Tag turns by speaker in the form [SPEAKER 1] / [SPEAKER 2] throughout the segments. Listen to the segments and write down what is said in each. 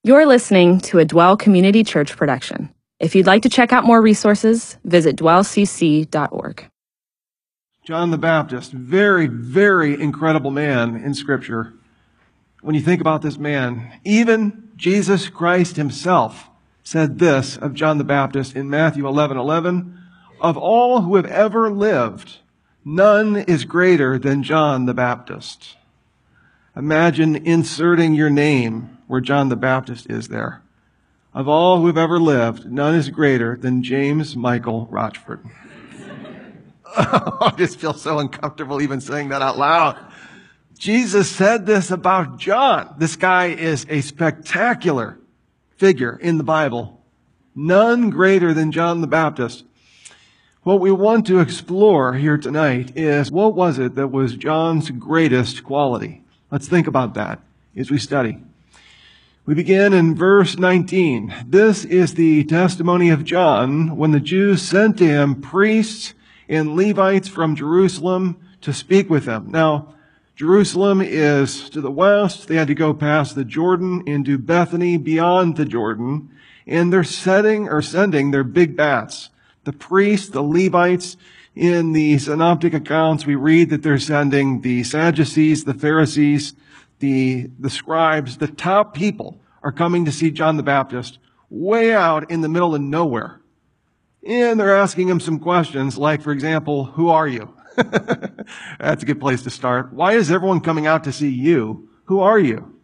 [SPEAKER 1] You're listening to a Dwell Community Church production. If you'd like to check out more resources, visit dwellcc.org.
[SPEAKER 2] John the Baptist, very, very incredible man in Scripture. When you think about this man, even Jesus Christ himself said this of John the Baptist in Matthew 11:11, "Of all who have ever lived, none is greater than John the Baptist." Imagine inserting your name where John the Baptist is there. Of all who have ever lived, none is greater than James Michael Rochford. I just feel so uncomfortable even saying that out loud. Jesus said this about John. This guy is a spectacular figure in the Bible. None greater than John the Baptist. What we want to explore here tonight is, what was it that was John's greatest quality? Let's think about that as we study. We begin in verse 19. This is the testimony of John when the Jews sent to him priests and Levites from Jerusalem to speak with him. Now, Jerusalem is to the west. They had to go past the Jordan into Bethany beyond the Jordan. And they're sending their big bats. The priests, the Levites. In the synoptic accounts, we read that they're sending the Sadducees, the Pharisees, the scribes. The top people are coming to see John the Baptist way out in the middle of nowhere. And they're asking him some questions like, for example, who are you? That's a good place to start. Why is everyone coming out to see you? Who are you?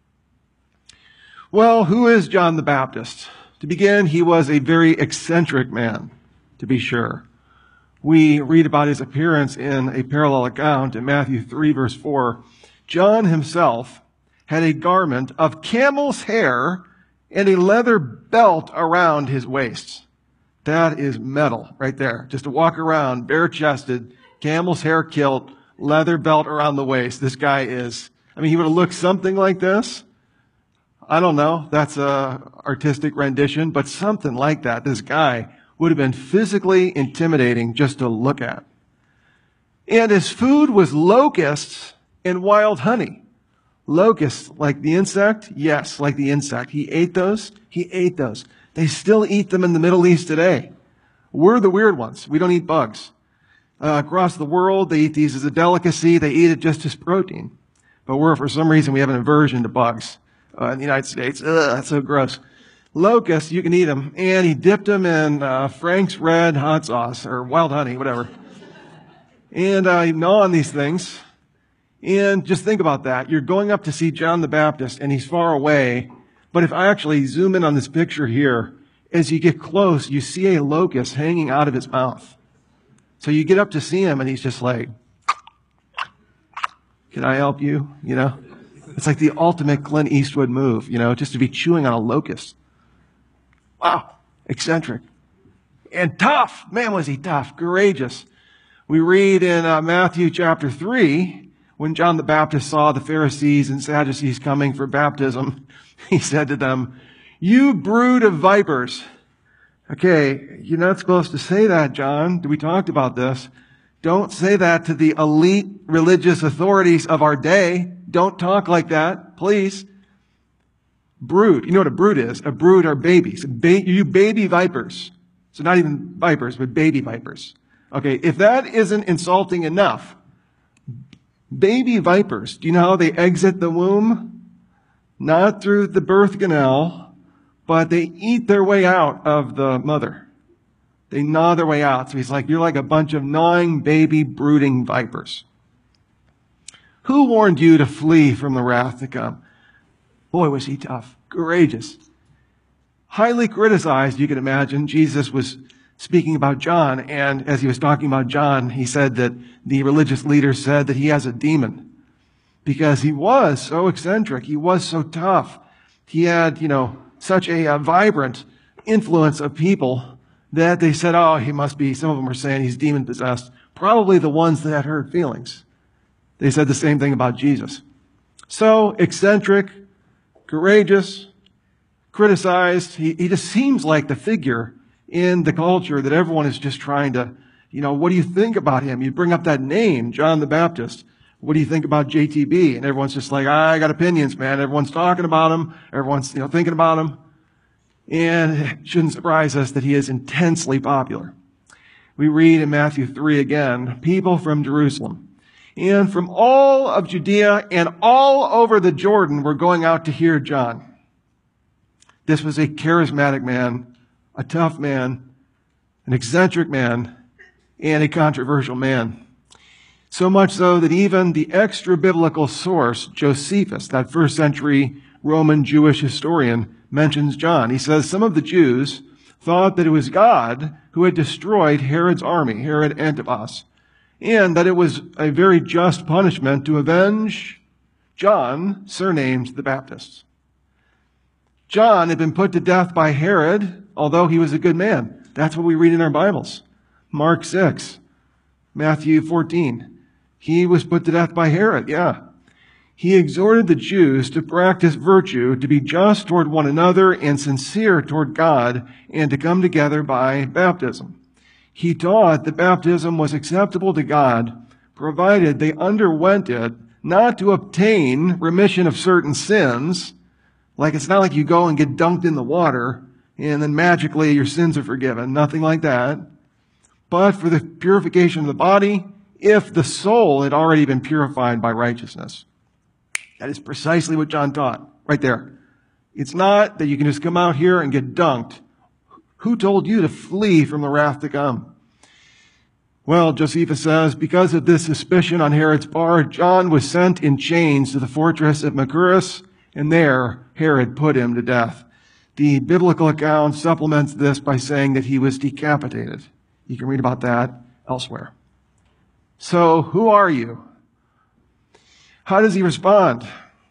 [SPEAKER 2] Well, who is John the Baptist? To begin, he was a very eccentric man, to be sure. We read about his appearance in a parallel account in Matthew 3, verse 4. John himself had a garment of camel's hair and a leather belt around his waist. That is metal right there. Just to walk around bare-chested, camel's hair kilt, leather belt around the waist. This guy is, he would have looked something like this. I don't know. That's a artistic rendition, but something like that. This guy would have been physically intimidating just to look at. And his food was locusts and wild honey. Locusts, like the insect? Yes, like the insect. He ate those. They still eat them in the Middle East today. We're the weird ones. We don't eat bugs. Across the world, they eat these as a delicacy. They eat it just as protein. But for some reason, we have an aversion to bugs in the United States. Ugh, that's so gross. Locusts, you can eat them. And he dipped them in Frank's Red hot sauce or wild honey, whatever. And you gnaw on these things. And just think about that. You're going up to see John the Baptist, and he's far away. But if I actually zoom in on this picture here, as you get close, you see a locust hanging out of his mouth. So you get up to see him, and he's just like, "Can I help you?" It's like the ultimate Clint Eastwood move, just to be chewing on a locust. Wow, eccentric. And tough. Man, was he tough, courageous. We read in Matthew chapter 3, when John the Baptist saw the Pharisees and Sadducees coming for baptism, he said to them, "You brood of vipers." Okay, you're not supposed to say that, John. We talked about this. Don't say that to the elite religious authorities of our day. Don't talk like that, please. Brood. You know what a brood is? A brood are babies. You baby vipers. So not even vipers, but baby vipers. Okay, if that isn't insulting enough, baby vipers, do you know how they exit the womb? Not through the birth canal, but they eat their way out of the mother. They gnaw their way out. So he's like, you're like a bunch of gnawing, baby, brooding vipers. Who warned you to flee from the wrath to come? Boy, was he tough, courageous. Highly criticized, you can imagine. Jesus was speaking about John, and as he was talking about John, he said that the religious leaders said that he has a demon because he was so eccentric. He was so tough. He had, such a vibrant influence of people that they said, he must be, some of them were saying he's demon possessed. Probably the ones that had hurt feelings. They said the same thing about Jesus. So eccentric, courageous, criticized. He just seems like the figure in the culture that everyone is just trying to, what do you think about him? You bring up that name, John the Baptist. What do you think about JTB? And everyone's just like, I got opinions, man. Everyone's talking about him. Everyone's, thinking about him. And it shouldn't surprise us that he is intensely popular. We read in Matthew 3 again, people from Jerusalem and from all of Judea and all over the Jordan were going out to hear John. This was a charismatic man, a tough man, an eccentric man, and a controversial man. So much so that even the extra-biblical source, Josephus, that first century Roman Jewish historian, mentions John. He says some of the Jews thought that it was God who had destroyed Herod's army, Herod Antipas, and that it was a very just punishment to avenge John, surnamed the Baptist. John had been put to death by Herod, although he was a good man. That's what we read in our Bibles. Mark 6, Matthew 14. He was put to death by Herod, yeah. He exhorted the Jews to practice virtue, to be just toward one another and sincere toward God, and to come together by baptism. He taught that baptism was acceptable to God, provided they underwent it not to obtain remission of certain sins. Like, it's not like you go and get dunked in the water and then magically your sins are forgiven. Nothing like that. But for the purification of the body, if the soul had already been purified by righteousness. That is precisely what John taught, right there. It's not that you can just come out here and get dunked. Who told you to flee from the wrath to come? Well, Josephus says, because of this suspicion on Herod's part, John was sent in chains to the fortress of Machaerus, and there Herod put him to death. The biblical account supplements this by saying that he was decapitated. You can read about that elsewhere. So, who are you? How does he respond?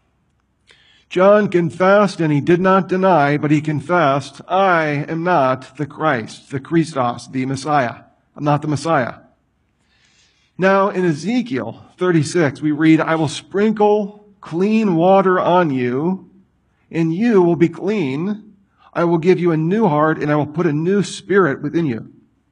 [SPEAKER 2] John confessed, and he did not deny, but he confessed, I am not the Christ, the Christos, the Messiah. I'm not the Messiah. Now, in Ezekiel 36, we read, I will sprinkle clean water on you, and you will be clean. I will give you a new heart, and I will put a new spirit within you.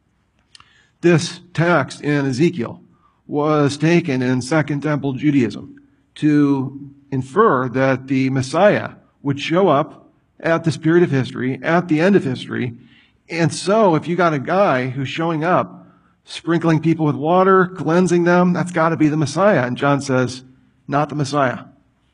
[SPEAKER 2] This text in Ezekiel was taken in Second Temple Judaism to infer that the Messiah would show up at this period of history, at the end of history. And so if you got a guy who's showing up, sprinkling people with water, cleansing them, that's got to be the Messiah. And John says, not the Messiah.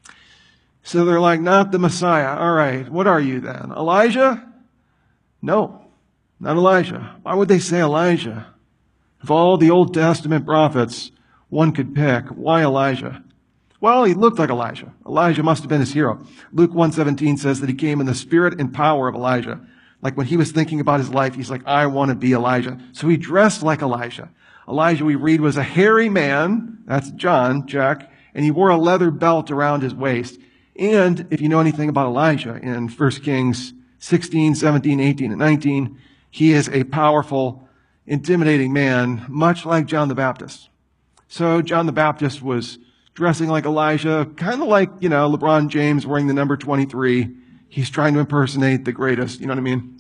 [SPEAKER 2] So they're like, not the Messiah. All right, what are you then? Elijah? No, not Elijah. Why would they say Elijah? Of all the Old Testament prophets one could pick, why Elijah? Well, he looked like Elijah. Elijah must have been his hero. Luke 1:17 says that he came in the spirit and power of Elijah. Like when he was thinking about his life, he's like, I want to be Elijah. So he dressed like Elijah. Elijah, we read, was a hairy man. That's John, check. And he wore a leather belt around his waist. And if you know anything about Elijah, in 1 Kings 16, 17, 18, and 19, he is a powerful, intimidating man, much like John the Baptist. So John the Baptist was dressing like Elijah, kind of like, LeBron James wearing the number 23. He's trying to impersonate the greatest, you know what I mean?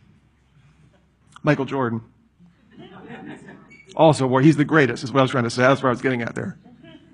[SPEAKER 2] Michael Jordan. Also, where he's the greatest is what I was trying to say. That's what I was getting at there.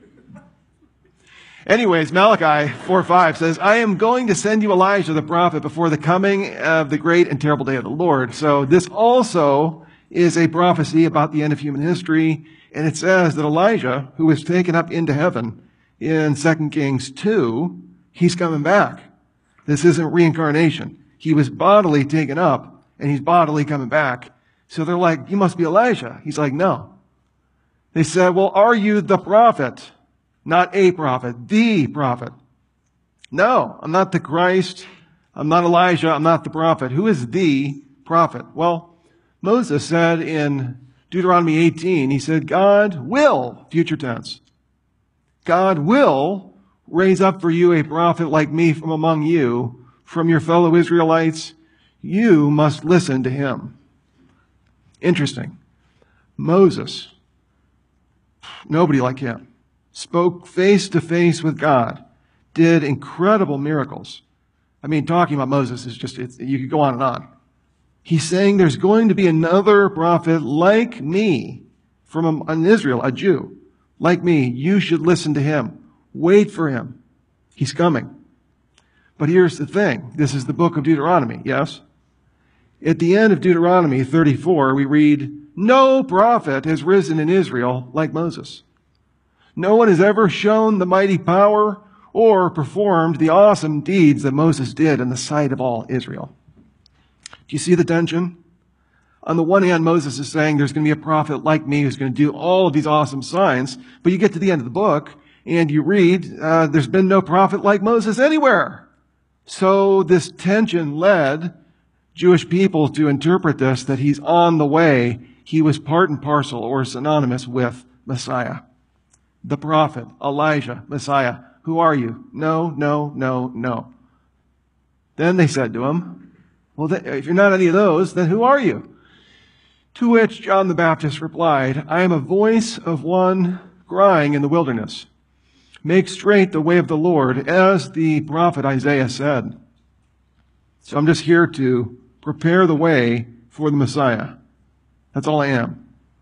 [SPEAKER 2] Anyways, Malachi 4:5 says, I am going to send you Elijah the prophet before the coming of the great and terrible day of the Lord. So this also is a prophecy about the end of human history. And it says that Elijah, who was taken up into heaven in 2 Kings 2, he's coming back. This isn't reincarnation. He was bodily taken up, and he's bodily coming back. So they're like, you must be Elijah. He's like, no. They said, well, are you the prophet? Not a prophet, the prophet. No, I'm not the Christ. I'm not Elijah. I'm not the prophet. Who is the prophet? Well, Moses said in Deuteronomy 18, he said, God will, future tense, God will raise up for you a prophet like me from among you, from your fellow Israelites. You must listen to him. Interesting. Moses, nobody like him, spoke face to face with God, did incredible miracles. I mean, talking about Moses is just, you could go on and on. He's saying there's going to be another prophet like me from an Israel, a Jew, like me, you should listen to him. Wait for him. He's coming. But here's the thing. This is the book of Deuteronomy, yes? At the end of Deuteronomy 34, we read, no prophet has risen in Israel like Moses. No one has ever shown the mighty power or performed the awesome deeds that Moses did in the sight of all Israel. Do you see the tension? On the one hand, Moses is saying there's going to be a prophet like me who's going to do all of these awesome signs. But you get to the end of the book and you read, there's been no prophet like Moses anywhere. So this tension led Jewish people to interpret this, that he's on the way. He was part and parcel or synonymous with Messiah. The prophet, Elijah, Messiah. Who are you? No, no, no, no. Then they said to him, well, if you're not any of those, then who are you? To which John the Baptist replied, I am a voice of one crying in the wilderness. Make straight the way of the Lord, as the prophet Isaiah said. So I'm just here to prepare the way for the Messiah. That's all I am.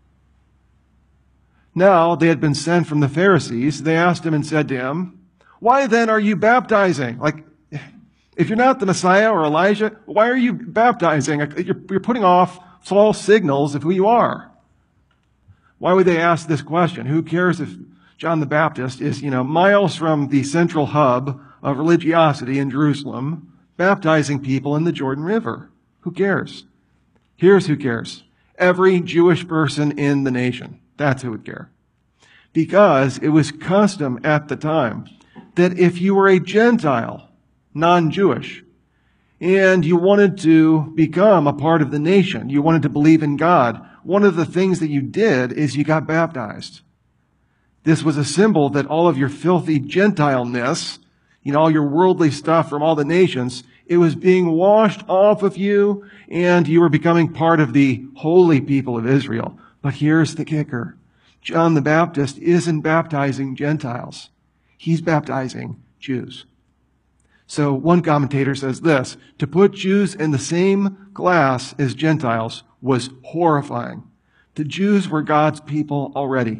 [SPEAKER 2] Now they had been sent from the Pharisees. They asked him and said to him, why then are you baptizing? Like, if you're not the Messiah or Elijah, why are you baptizing? You're putting off false signals of who you are. Why would they ask this question? Who cares if John the Baptist is, miles from the central hub of religiosity in Jerusalem, baptizing people in the Jordan River? Who cares? Here's who cares. Every Jewish person in the nation. That's who would care. Because it was custom at the time that if you were a Gentile, non-Jewish, and you wanted to become a part of the nation, you wanted to believe in God, one of the things that you did is you got baptized. This was a symbol that all of your filthy Gentile-ness, all your worldly stuff from all the nations, it was being washed off of you, and you were becoming part of the holy people of Israel. But here's the kicker. John the Baptist isn't baptizing Gentiles. He's baptizing Jews. So one commentator says this, to put Jews in the same class as Gentiles was horrifying. The Jews were God's people already.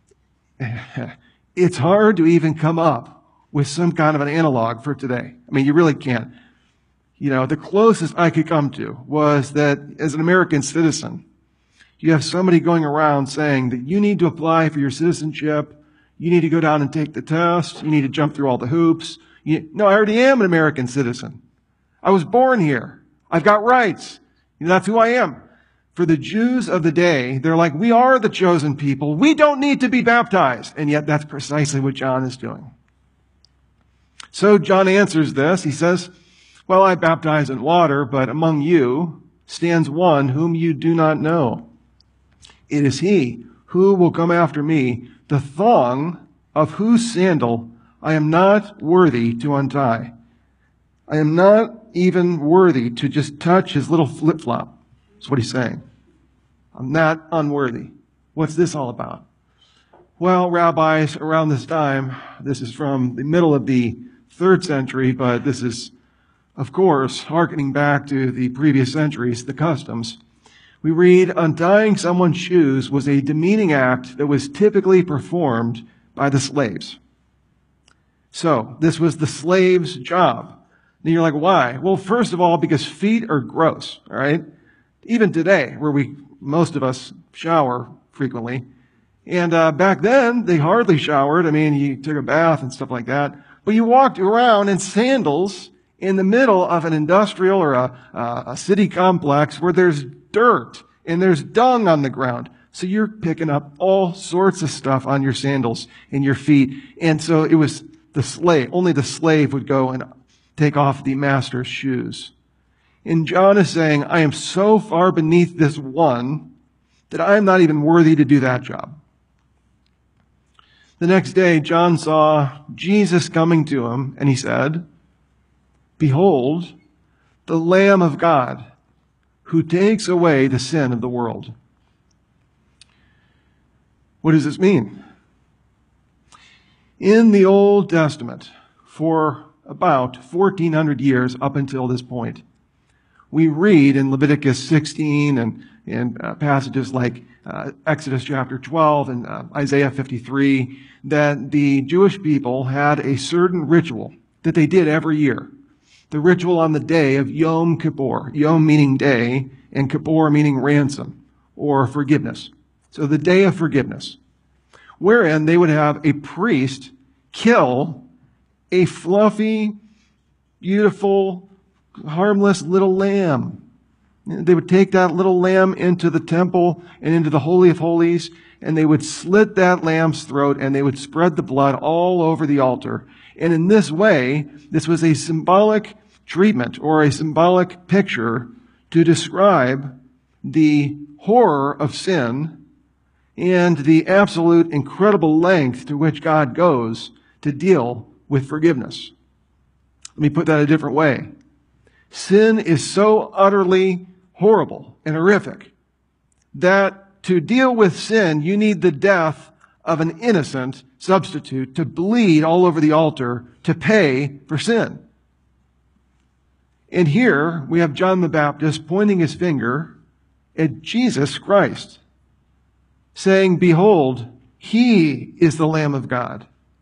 [SPEAKER 2] It's hard to even come up with some kind of an analog for today. I mean, you really can't. The closest I could come to was that as an American citizen, you have somebody going around saying that you need to apply for your citizenship, you need to go down and take the test, you need to jump through all the hoops. No, I already am an American citizen. I was born here. I've got rights. That's who I am. For the Jews of the day, they're like, we are the chosen people. We don't need to be baptized. And yet that's precisely what John is doing. So John answers this. He says, well, I baptize in water, but among you stands one whom you do not know. It is he who will come after me, the thong of whose sandal I am not worthy to untie. I am not even worthy to just touch his little flip-flop. That's what he's saying. I'm not unworthy. What's this all about? Well, rabbis around this time, this is from the middle of the 3rd century, but this is, of course, hearkening back to the previous centuries, the customs. We read, untying someone's shoes was a demeaning act that was typically performed by the slaves. So, this was the slave's job. And you're like, why? Well, first of all, because feet are gross, all right? Even today, where most of us shower frequently. And back then, they hardly showered. I mean, you took a bath and stuff like that. But you walked around in sandals in the middle of an industrial or a city complex where there's dirt and there's dung on the ground. So you're picking up all sorts of stuff on your sandals and your feet. And so it was the slave. Only the slave would go and take off the master's shoes. And John is saying, I am so far beneath this one that I am not even worthy to do that job. The next day, John saw Jesus coming to him, and he said, behold, the Lamb of God, who takes away the sin of the world. What does this mean? In the Old Testament, for about 1,400 years up until this point, we read in Leviticus 16 and in passages like Exodus chapter 12 and Isaiah 53, that the Jewish people had a certain ritual that they did every year. The ritual on the day of Yom Kippur, Yom meaning day, and Kippur meaning ransom or forgiveness. So the day of forgiveness, wherein they would have a priest kill a fluffy, beautiful, harmless little lamb. They would take that little lamb into the temple and into the Holy of Holies, and they would slit that lamb's throat, and they would spread the blood all over the altar. And in this way, this was a symbolic treatment or a symbolic picture to describe the horror of sin and the absolute incredible length to which God goes to deal with forgiveness. Let me put that a different way. Sin is so utterly horrible and horrific that to deal with sin, you need the death of an innocent substitute to bleed all over the altar to pay for sin. And here we have John the Baptist pointing his finger at Jesus Christ, saying, "Behold, he is the Lamb of God.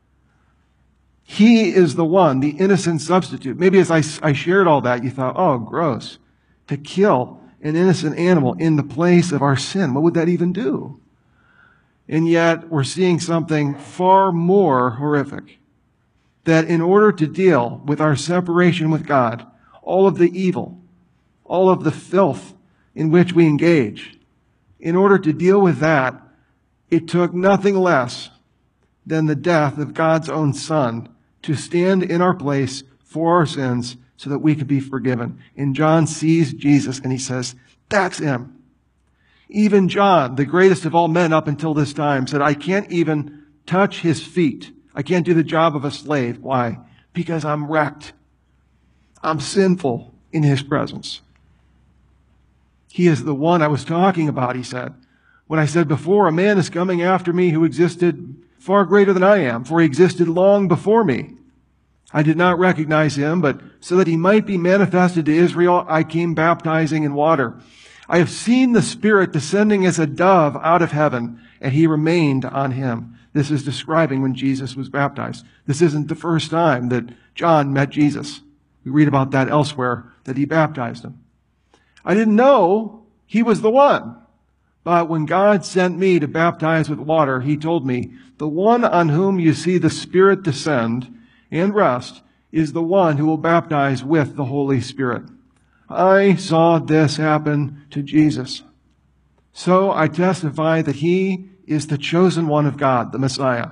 [SPEAKER 2] He is the one, the innocent substitute." Maybe as I shared all that, you thought, oh, gross. To kill an innocent animal in the place of our sin. What would that even do? And yet we're seeing something far more horrific. That in order to deal with our separation with God, all of the evil, all of the filth in which we engage, in order to deal with that, it took nothing less than the death of God's own Son to stand in our place for our sins so that we could be forgiven. And John sees Jesus and he says, that's him. Even John, the greatest of all men up until this time, said, I can't even touch his feet. I can't do the job of a slave. Why? Because I'm wrecked. I'm sinful in his presence. He is the one I was talking about, he said. When I said before, a man is coming after me who existed far greater than I am, for he existed long before me. I did not recognize him, but so that he might be manifested to Israel, I came baptizing in water. I have seen the Spirit descending as a dove out of heaven, and he remained on him. This is describing when Jesus was baptized. This isn't the first time that John met Jesus. We read about that elsewhere, that he baptized him. I didn't know he was the one. But when God sent me to baptize with water, he told me, the one on whom you see the Spirit descend and rest is the one who will baptize with the Holy Spirit. I saw this happen to Jesus. So I testify that he is the chosen one of God, the Messiah.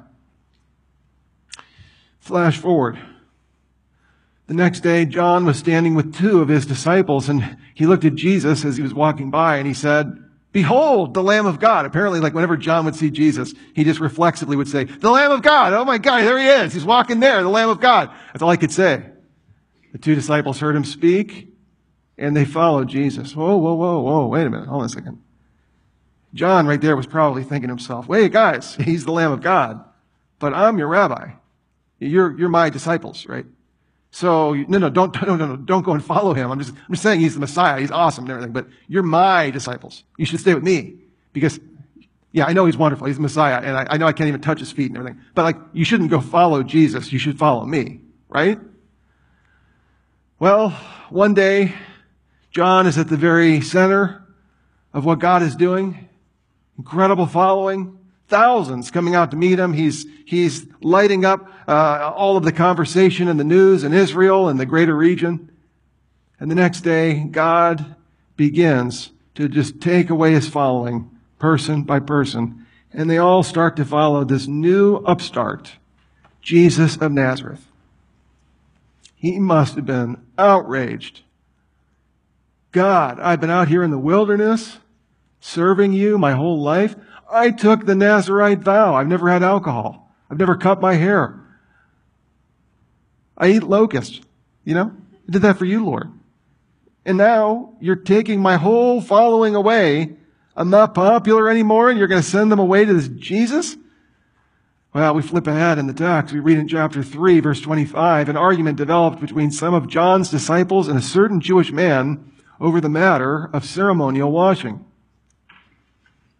[SPEAKER 2] Flash forward. The next day, John was standing with two of his disciples, and he looked at Jesus as he was walking by, and he said, "Behold, the Lamb of God." Apparently, like whenever John would see Jesus, he just reflexively would say, "The Lamb of God. Oh my God, there he is. He's walking there, the Lamb of God." That's all I could say. The two disciples heard him speak, and they followed Jesus. Whoa, wait a minute. Hold on a second. John right there was probably thinking to himself, wait, guys, he's the Lamb of God, but I'm your rabbi. You're my disciples, right? So, no, don't go and follow him. I'm just saying he's the Messiah. He's awesome and everything, but you're my disciples. You should stay with me because, yeah, I know he's wonderful. He's the Messiah, and I know I can't even touch his feet and everything, but like, you shouldn't go follow Jesus. You should follow me, right? Well, one day, John is at the very center of what God is doing. Incredible following. Thousands coming out to meet him. He's lighting up all of the conversation and the news in Israel and the greater region. And the next day, God begins to just take away his following, person by person. And they all start to follow this new upstart, Jesus of Nazareth. He must have been outraged. God, I've been out here in the wilderness serving you my whole life. I took the Nazirite vow. I've never had alcohol. I've never cut my hair. I eat locusts. I did that for you, Lord. And now you're taking my whole following away. I'm not popular anymore, and you're going to send them away to this Jesus? Well, we flip ahead in the text. We read in chapter 3, verse 25, an argument developed between some of John's disciples and a certain Jewish man over the matter of ceremonial washing.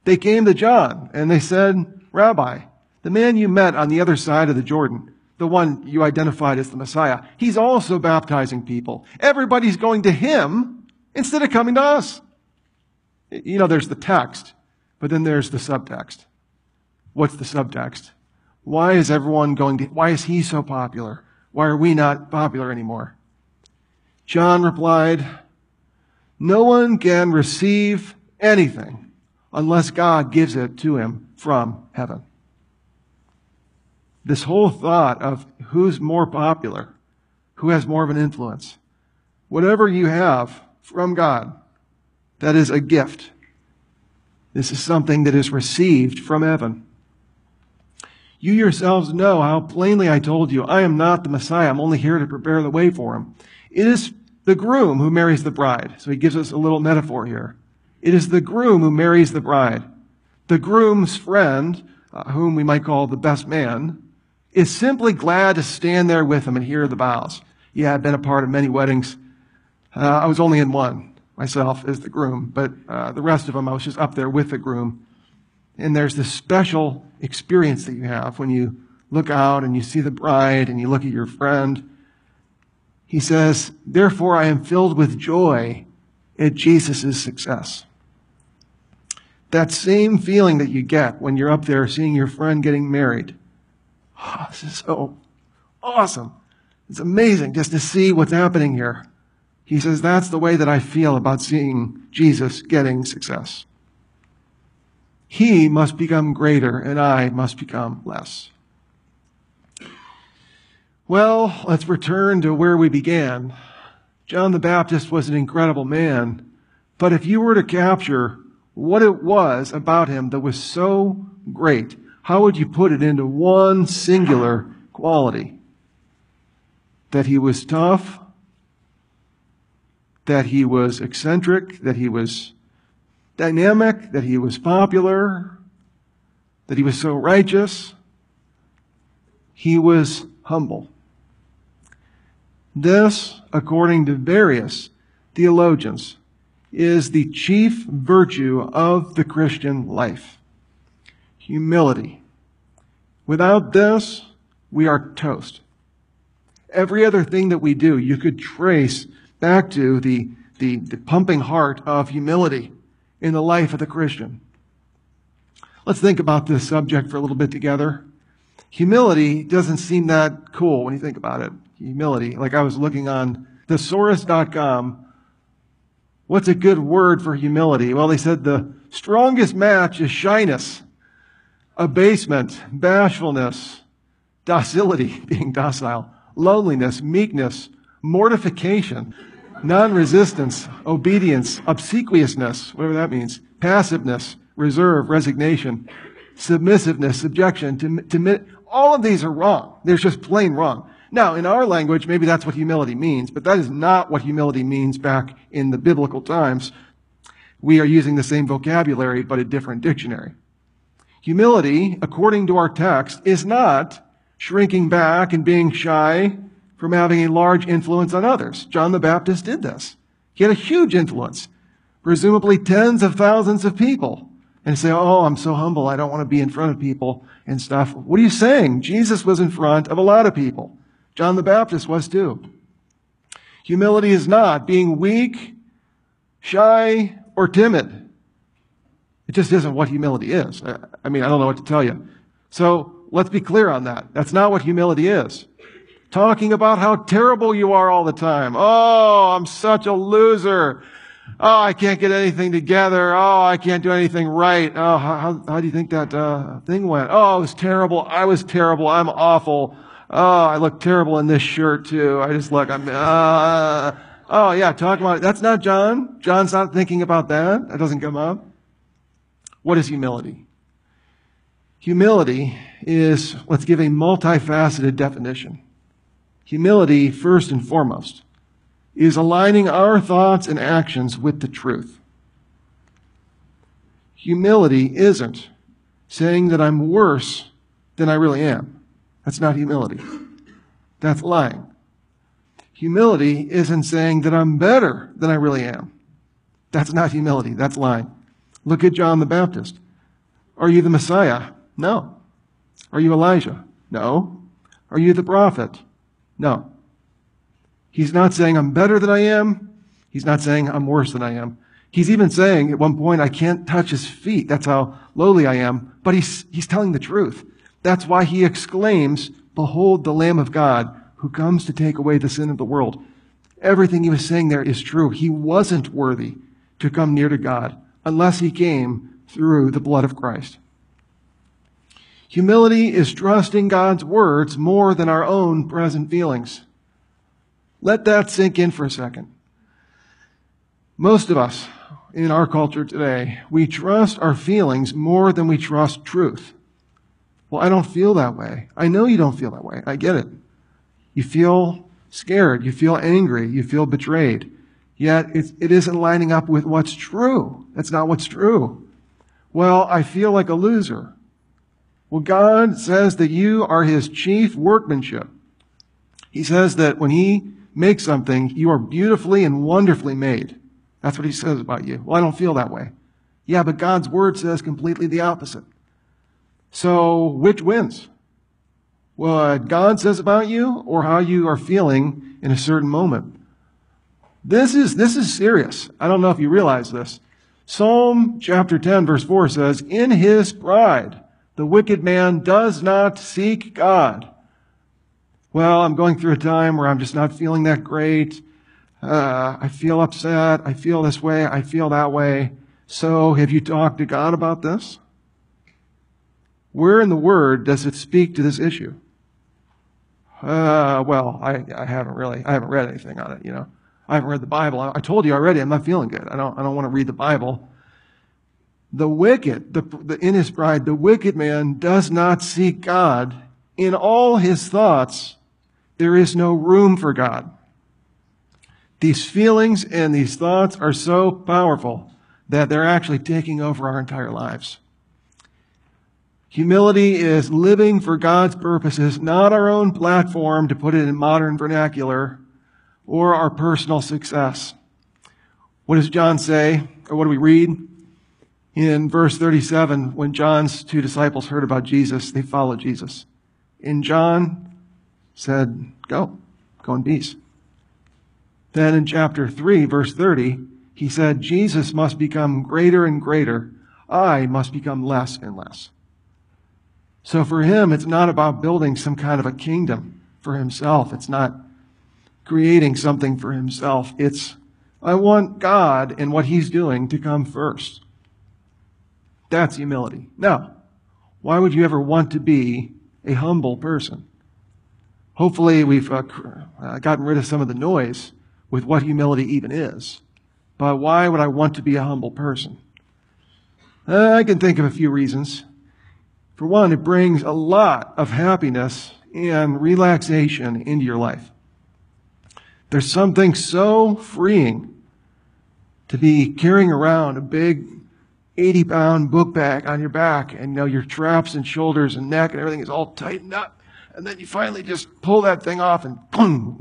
[SPEAKER 2] They came to John and they said, Rabbi, the man you met on the other side of the Jordan, the one you identified as the Messiah, he's also baptizing people. Everybody's going to him instead of coming to us. You know, there's the text, but then there's the subtext. What's the subtext? Why is he so popular? Why are we not popular anymore? John replied, no one can receive anything unless God gives it to him from heaven. This whole thought of who's more popular, who has more of an influence, whatever you have from God, that is a gift. This is something that is received from heaven. You yourselves know how plainly I told you, I am not the Messiah. I'm only here to prepare the way for him. It is the groom who marries the bride. So he gives us a little metaphor here. It is the groom who marries the bride. The groom's friend, whom we might call the best man, is simply glad to stand there with him and hear the vows. Yeah, I've been a part of many weddings. I was only in one, myself, as the groom, but the rest of them, I was just up there with the groom. And there's this special experience that you have when you look out and you see the bride and you look at your friend. He says, therefore I am filled with joy at Jesus' success. That same feeling that you get when you're up there seeing your friend getting married. Oh, this is so awesome. It's amazing just to see what's happening here. He says, that's the way that I feel about seeing Jesus getting success. He must become greater and I must become less. Well, let's return to where we began. John the Baptist was an incredible man, but if you were to capture what it was about him that was so great, how would you put it into one singular quality? That he was tough, that he was eccentric, that he was dynamic, that he was popular, that he was so righteous. He was humble. This, according to various theologians, is the chief virtue of the Christian life. Humility. Without this, we are toast. Every other thing that we do, you could trace back to the pumping heart of humility in the life of the Christian. Let's think about this subject for a little bit together. Humility doesn't seem that cool when you think about it. Humility. Like I was looking on thesaurus.com. What's a good word for humility? Well, they said the strongest match is shyness, abasement, bashfulness, docility, being docile, loneliness, meekness, mortification, non-resistance, obedience, obsequiousness, whatever that means, passiveness, reserve, resignation, submissiveness, subjection. All of these are wrong. They're just plain wrong. Now, in our language, maybe that's what humility means, but that is not what humility means back in the biblical times. We are using the same vocabulary, but a different dictionary. Humility, according to our text, is not shrinking back and being shy from having a large influence on others. John the Baptist did this. He had a huge influence, presumably tens of thousands of people. And say, oh, I'm so humble, I don't want to be in front of people and stuff. What are you saying? Jesus was in front of a lot of people. John the Baptist was too. Humility is not being weak, shy, or timid. It just isn't what humility is. I don't know what to tell you. So let's be clear on that. That's not what humility is. Talking about how terrible you are all the time. Oh, I'm such a loser. Oh, I can't get anything together. Oh, I can't do anything right. Oh, how do you think that thing went? Oh, it was terrible. I was terrible. I'm awful. Oh, I look terrible in this shirt too. I just look, oh yeah, talk about it. That's not John. John's not thinking about that. That doesn't come up. What is humility? Humility is, let's give a multifaceted definition. Humility, first and foremost, is aligning our thoughts and actions with the truth. Humility isn't saying that I'm worse than I really am. That's not humility. That's lying. Humility isn't saying that I'm better than I really am. That's not humility. That's lying. Look at John the Baptist. Are you the Messiah? No. Are you Elijah? No. Are you the prophet? No. He's not saying I'm better than I am. He's not saying I'm worse than I am. He's even saying at one point, I can't touch his feet. That's how lowly I am. But he's telling the truth. That's why he exclaims, behold the Lamb of God who comes to take away the sin of the world. Everything he was saying there is true. He wasn't worthy to come near to God unless he came through the blood of Christ. Humility is trusting God's words more than our own present feelings. Let that sink in for a second. Most of us in our culture today, we trust our feelings more than we trust truth. Well, I don't feel that way. I know you don't feel that way. I get it. You feel scared. You feel angry. You feel betrayed. Yet it isn't lining up with what's true. That's not what's true. Well, I feel like a loser. Well, God says that you are his chief workmanship. He says that when he makes something, you are beautifully and wonderfully made. That's what he says about you. Well, I don't feel that way. Yeah, but God's word says completely the opposite. So which wins? What God says about you or how you are feeling in a certain moment? This is serious. I don't know if you realize this. Psalm chapter 10 verse 4 says, in his pride, the wicked man does not seek God. Well, I'm going through a time where I'm just not feeling that great. I feel upset. I feel this way. I feel that way. So have you talked to God about this? Where in the Word does it speak to this issue? Well, I haven't read anything on it, I haven't read the Bible. I told you already I'm not feeling good. I don't want to read the Bible. The wicked, in his pride, the wicked man does not seek God. In all his thoughts, there is no room for God. These feelings and these thoughts are so powerful that they're actually taking over our entire lives. Humility is living for God's purposes, not our own platform, to put it in modern vernacular, or our personal success. What does John say, or what do we read? In verse 37, when John's two disciples heard about Jesus, they followed Jesus. And John said, go in peace. Then in chapter 3, verse 30, he said, Jesus must become greater and greater. I must become less and less. So for him, it's not about building some kind of a kingdom for himself. It's not creating something for himself. It's, I want God and what he's doing to come first. That's humility. Now, why would you ever want to be a humble person? Hopefully we've gotten rid of some of the noise with what humility even is. But why would I want to be a humble person? I can think of a few reasons. For one, it brings a lot of happiness and relaxation into your life. There's something so freeing to be carrying around a big 80-pound book bag on your back, and your traps and shoulders and neck and everything is all tightened up. And then you finally just pull that thing off and boom,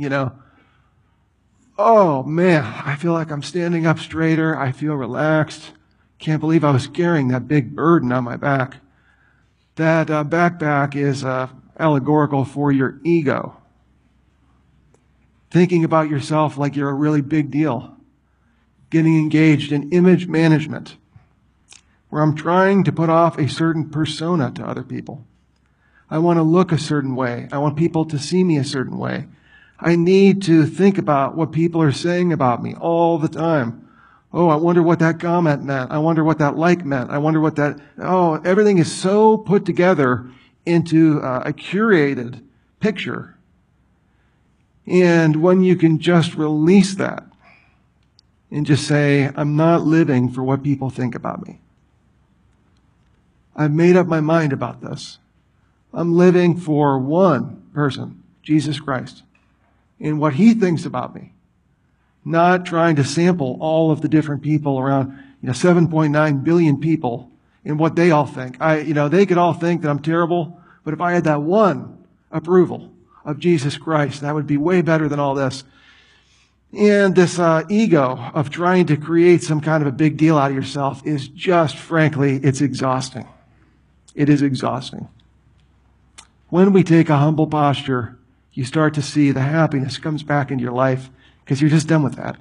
[SPEAKER 2] Oh man, I feel like I'm standing up straighter. I feel relaxed. Can't believe I was carrying that big burden on my back. That backpack is allegorical for your ego. Thinking about yourself like you're a really big deal. Getting engaged in image management, where I'm trying to put off a certain persona to other people. I want to look a certain way. I want people to see me a certain way. I need to think about what people are saying about me all the time. Oh, I wonder what that comment meant. I wonder what that like meant. I wonder what that... Oh, everything is so put together into a curated picture. And when you can just release that and just say, I'm not living for what people think about me. I've made up my mind about this. I'm living for one person, Jesus Christ, and what he thinks about me. Not trying to sample all of the different people around, 7.9 billion people and what they all think. They could all think that I'm terrible, but if I had that one approval of Jesus Christ, that would be way better than all this. And this ego of trying to create some kind of a big deal out of yourself is just, frankly, it's exhausting. It is exhausting. When we take a humble posture, you start to see the happiness comes back into your life because you're just done with that.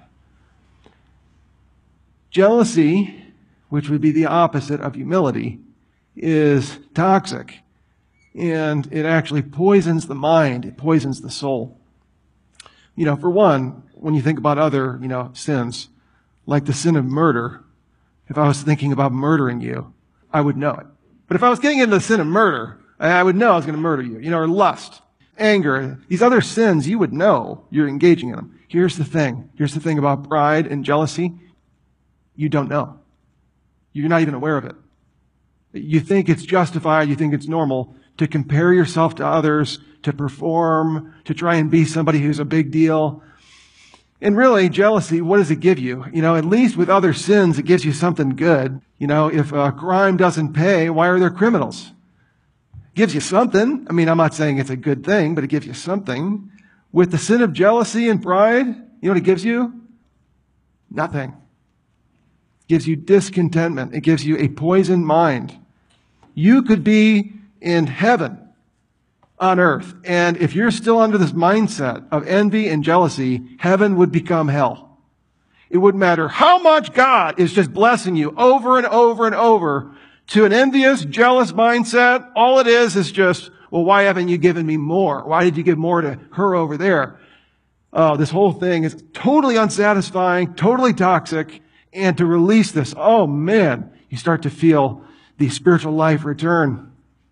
[SPEAKER 2] Jealousy, which would be the opposite of humility, is toxic. And it actually poisons the mind. It poisons the soul. For one, when you think about other, sins, like the sin of murder, if I was thinking about murdering you, I would know it. But if I was getting into the sin of murder, I would know I was going to murder you, or lust, anger, these other sins, you would know you're engaging in them. Here's the thing. Here's the thing about pride and jealousy. You don't know. You're not even aware of it. You think it's justified, you think it's normal to compare yourself to others, to perform, to try and be somebody who's a big deal. And really, jealousy, what does it give you? At least with other sins, it gives you something good. If a crime doesn't pay, why are there criminals? It gives you something. I'm not saying it's a good thing, but it gives you something. With the sin of jealousy and pride, you know what it gives you? Nothing. It gives you discontentment. It gives you a poisoned mind. You could be in heaven on earth, and if you're still under this mindset of envy and jealousy, heaven would become hell. It wouldn't matter how much God is just blessing you over and over and over. To an envious, jealous mindset, all it is just, well, why haven't you given me more? Why did you give more to her over there? This whole thing is totally unsatisfying, totally toxic, and to release this, oh man, you start to feel the spiritual life return.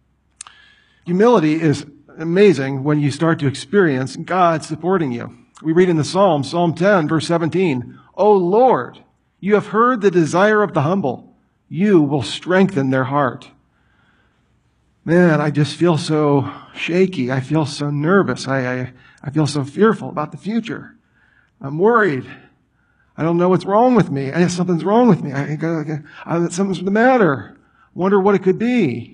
[SPEAKER 2] Humility is amazing when you start to experience God supporting you. We read in the Psalm 10, verse 17, O Lord, you have heard the desire of the humble. You will strengthen their heart. Man, I just feel so shaky. I feel so nervous. I feel so fearful about the future. I'm worried. I don't know what's wrong with me. Something's wrong with me. Something's the matter. Wonder what it could be.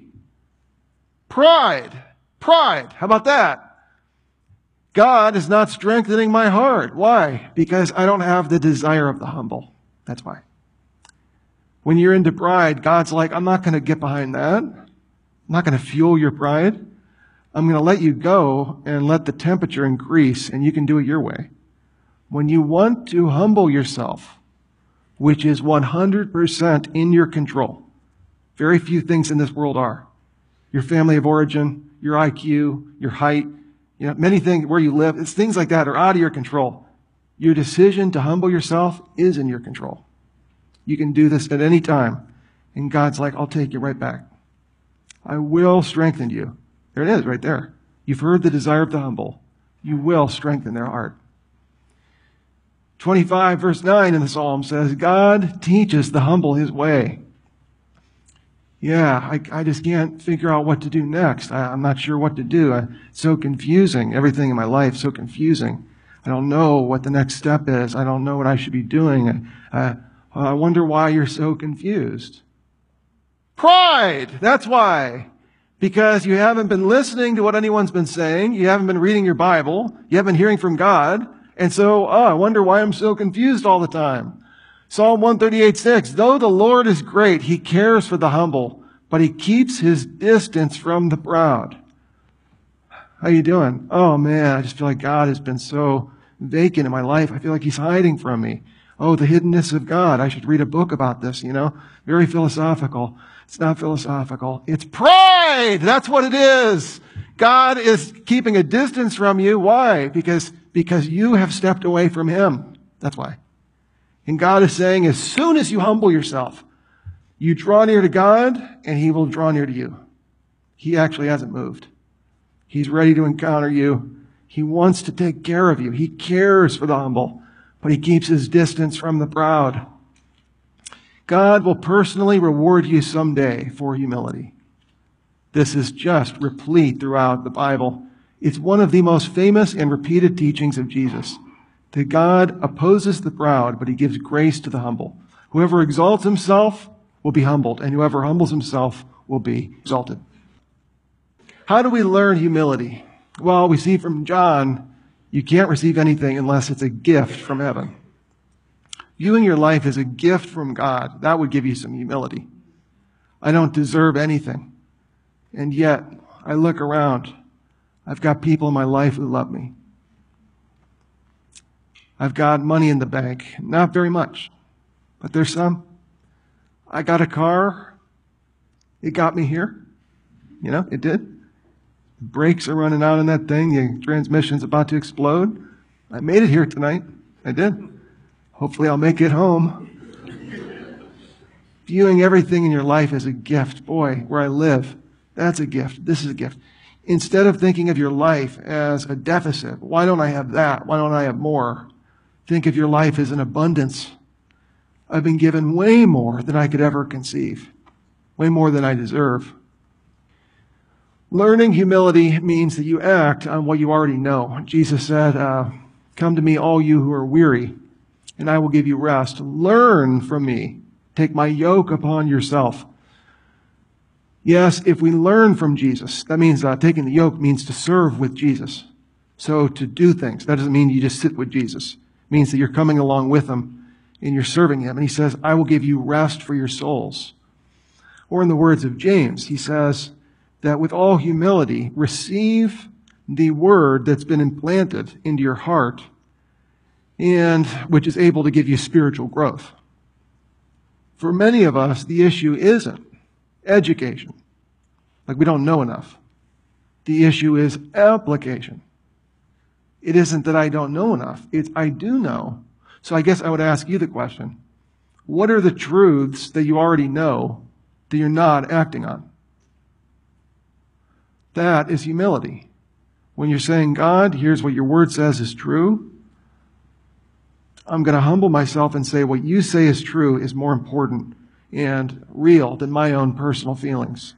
[SPEAKER 2] Pride. How about that? God is not strengthening my heart. Why? Because I don't have the desire of the humble. That's why. When you're into pride, God's like, I'm not going to get behind that. I'm not going to fuel your pride. I'm going to let you go and let the temperature increase, and you can do it your way. When you want to humble yourself, which is 100% in your control, very few things in this world are. Your family of origin, your IQ, your height, many things, where you live, it's things like that are out of your control. Your decision to humble yourself is in your control. You can do this at any time. And God's like, I'll take you right back. I will strengthen you. There it is, right there. You've heard the desire of the humble. You will strengthen their heart. 25 verse 9 in the Psalm says, God teaches the humble his way. Yeah, I just can't figure out what to do next. I'm not sure what to do. It's so confusing. Everything in my life is so confusing. I don't know what the next step is. I don't know what I should be doing. I wonder why you're so confused. Pride! That's why. Because you haven't been listening to what anyone's been saying. You haven't been reading your Bible. You haven't been hearing from God. And so, I wonder why I'm so confused all the time. Psalm 138:6, though the Lord is great, he cares for the humble, but he keeps his distance from the proud. How you doing? Oh man, I just feel like God has been so vacant in my life. I feel like he's hiding from me. Oh, the hiddenness of God. I should read a book about this, Very philosophical. It's not philosophical. It's pride. That's what it is. God is keeping a distance from you. Why? Because you have stepped away from him. That's why. And God is saying, as soon as you humble yourself, you draw near to God, and he will draw near to you. He actually hasn't moved. He's ready to encounter you. He wants to take care of you. He cares for the humble, but he keeps his distance from the proud. God will personally reward you someday for humility. This is just replete throughout the Bible. It's one of the most famous and repeated teachings of Jesus. That God opposes the proud, but he gives grace to the humble. Whoever exalts himself will be humbled, and whoever humbles himself will be exalted. How do we learn humility? Well, we see from John, you can't receive anything unless it's a gift from heaven. Viewing your life as a gift from God, that would give you some humility. I don't deserve anything. And yet, I look around. I've got people in my life who love me. I've got money in the bank. Not very much, but there's some. I got a car. It got me here. You know, it did. The brakes are running out on that thing. The transmission's about to explode. I made it here tonight. I did. Hopefully I'll make it home. Viewing everything in your life as a gift. Boy, where I live, that's a gift. This is a gift. Instead of thinking of your life as a deficit, why don't I have that? Why don't I have more? Think of your life as an abundance. I've been given way more than I could ever conceive. Way more than I deserve. Learning humility means that you act on what you already know. Jesus said, come to me, all you who are weary, and I will give you rest. Learn from me. Take my yoke upon yourself. Yes, if we learn from Jesus, that means taking the yoke means to serve with Jesus. So to do things. That doesn't mean you just sit with Jesus. It means that you're coming along with him and you're serving him. And he says, I will give you rest for your souls. Or in the words of James, he says that with all humility, receive the word that's been implanted into your heart and which is able to give you spiritual growth. For many of us, the issue isn't education. Like we don't know enough. The issue is application. It isn't that I don't know enough. It's I do know. So I guess I would ask you the question, what are the truths that you already know that you're not acting on? That is humility. When you're saying, God, here's what your word says is true. I'm going to humble myself and say what you say is true is more important and real than my own personal feelings.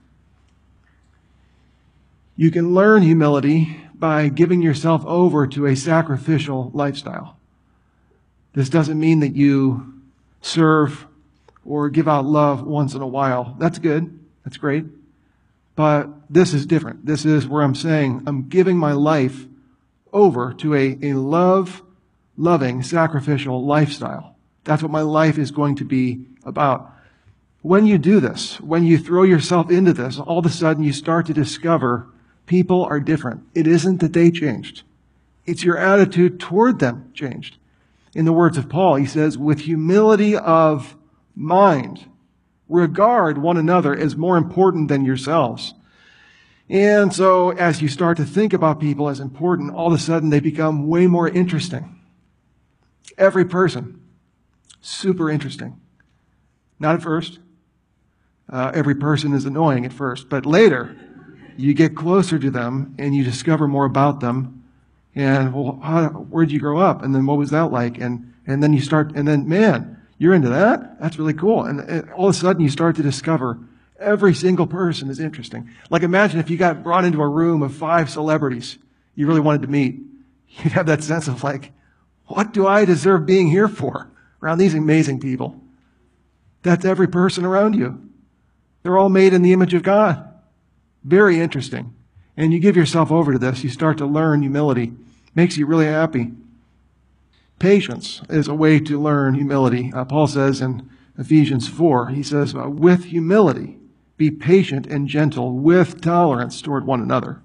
[SPEAKER 2] You can learn humility by giving yourself over to a sacrificial lifestyle. This doesn't mean that you serve or give out love once in a while. That's good. That's great. But this is different. This is where I'm saying I'm giving my life over to a loving, sacrificial lifestyle. That's what my life is going to be about. When you do this, when you throw yourself into this, all of a sudden you start to discover people are different. It isn't that they changed. It's your attitude toward them changed. In the words of Paul, he says, with humility of mind, regard one another as more important than yourselves. And so as you start to think about people as important, all of a sudden they become way more interesting. Every person, super interesting. Not at first. Every person is annoying at first, but later you get closer to them and you discover more about them. And well, where'd you grow up? And then what was that like? And then you start, and then man, you're into that? That's really cool. And all of a sudden you start to discover every single person is interesting. Like imagine if you got brought into a room of 5 celebrities you really wanted to meet. You'd have that sense of like, what do I deserve being here for around these amazing people? That's every person around you. They're all made in the image of God. Very interesting. And you give yourself over to this. You start to learn humility. Makes you really happy. Patience is a way to learn humility. Paul says in Ephesians 4, he says, with humility, be patient and gentle with tolerance toward one another.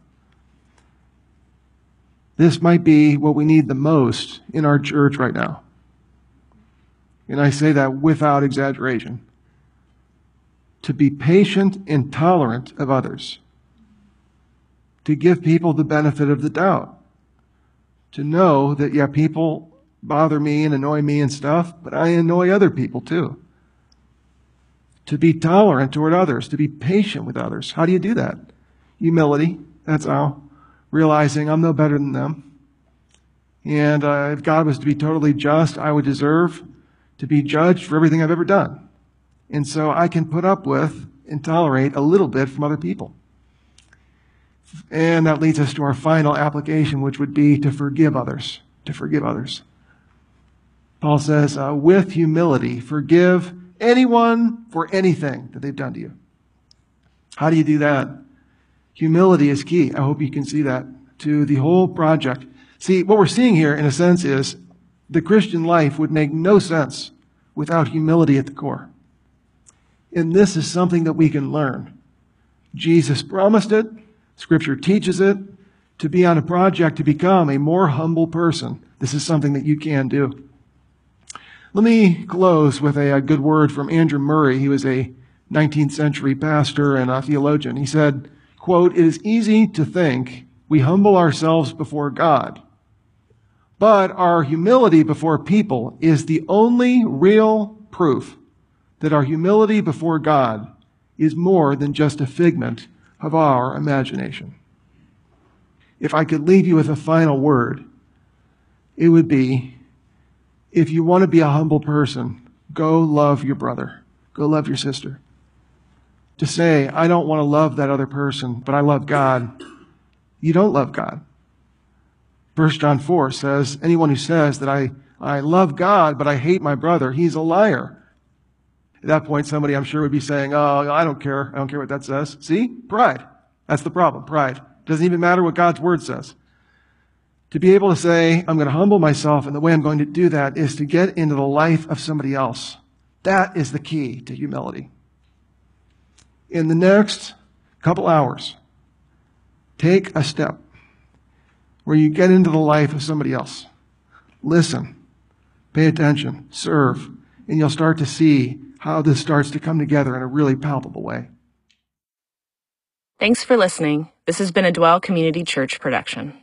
[SPEAKER 2] This might be what we need the most in our church right now. And I say that without exaggeration. To be patient and tolerant of others. To give people the benefit of the doubt. To know that, yeah, people bother me and annoy me and stuff, but I annoy other people too. To be tolerant toward others, to be patient with others. How do you do that? Humility, that's how. Realizing I'm no better than them. And if God was to be totally just, I would deserve to be judged for everything I've ever done. And so I can put up with and tolerate a little bit from other people. And that leads us to our final application, which would be to forgive others. To forgive others. Paul says, with humility, forgive anyone for anything that they've done to you. How do you do that? Humility is key. I hope you can see that to the whole project. See, what we're seeing here, in a sense, is the Christian life would make no sense without humility at the core. And this is something that we can learn. Jesus promised it. Scripture teaches it. To be on a project to become a more humble person. This is something that you can do. Let me close with a good word from Andrew Murray. He was a 19th century pastor and a theologian. He said, quote, "It is easy to think we humble ourselves before God, but our humility before people is the only real proof that our humility before God is more than just a figment of our imagination." If I could leave you with a final word, it would be, if you want to be a humble person, go love your brother. Go love your sister. To say, I don't want to love that other person, but I love God, you don't love God. 1 John 4 says, anyone who says that I love God, but I hate my brother, he's a liar. At that point, somebody I'm sure would be saying, oh, I don't care. I don't care what that says. See? Pride. That's the problem. Pride. Doesn't even matter what God's word says. To be able to say, I'm going to humble myself, and the way I'm going to do that is to get into the life of somebody else. That is the key to humility. In the next couple hours, take a step where you get into the life of somebody else. Listen, pay attention, serve, and you'll start to see how this starts to come together in a really palpable way.
[SPEAKER 1] Thanks for listening. This has been a Dwell Community Church production.